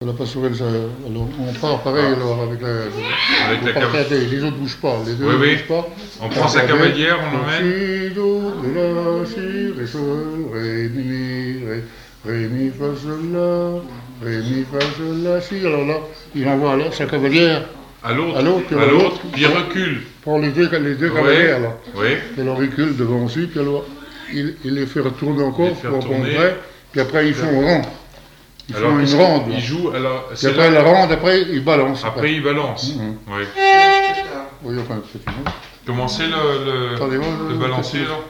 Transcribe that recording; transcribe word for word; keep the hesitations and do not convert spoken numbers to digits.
La passerelle, ça, alors, on part pareil Ah. alors avec la. Avec la cavalière. cavalière. Les autres ne bougent pas, les deux Oui, ne oui. bougent pas. On prend sa cavalière, on l'emmène. Si, do, la, si, ré, sol, ré, mi, mi, ré, ré, mi, fa, sol, la, ré, mi, fa, sol, la, si. Alors là, il envoie là, sa cavalière À l'autre, à l'autre, puis à à l'autre, l'autre. puis il recule. pour les deux, les deux Oui, cavalières là. oui. Et alors il recule devant aussi, puis alors il, il les fait retourner encore Il les fait pour retourner. près, puis après ils font rang. Ils Alors, font qu'est-ce une qu'il- ronde. là. Il joue, alors, Puis c'est après là- la ronde, après ils balancent. après il balance. Mhm. Oui. Oui, enfin, c'est fini. Comment c'est le, le, Attendez, moi, le je- balancier, là?